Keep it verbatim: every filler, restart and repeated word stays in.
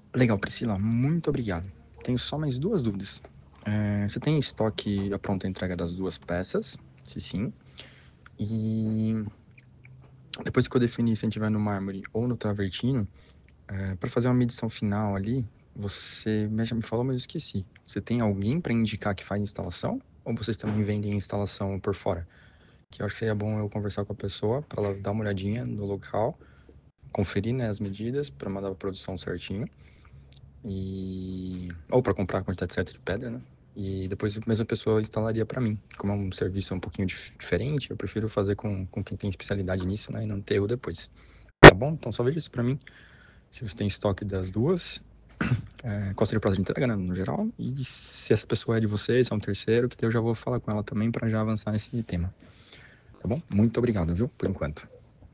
Legal, Priscila, muito obrigado. Tenho só mais duas dúvidas. É, você tem estoque a pronta entrega das duas peças? Se sim. E depois que eu definir se a gente vai no mármore ou no travertino, é, para fazer uma medição final ali, você já me falou, mas eu esqueci. Você tem alguém para indicar que faz instalação? Ou vocês também vendem instalação por fora? Que eu acho que seria bom eu conversar com a pessoa para ela dar uma olhadinha no local, conferir, né, as medidas para mandar a produção certinho. E ou para comprar a quantidade certa de pedra, né? E depois a mesma pessoa instalaria para mim. Como é um serviço um pouquinho dif diferente, eu prefiro fazer com, com quem tem especialidade nisso, né? E não ter erro depois. Tá bom? Então só veja isso para mim. Se você tem estoque das duas, é, qual seria o prazo de entrega, né, no geral? E se essa pessoa é de vocês, se é um terceiro, que eu já vou falar com ela também para já avançar nesse tema. Tá bom? Muito obrigado, viu? Por enquanto.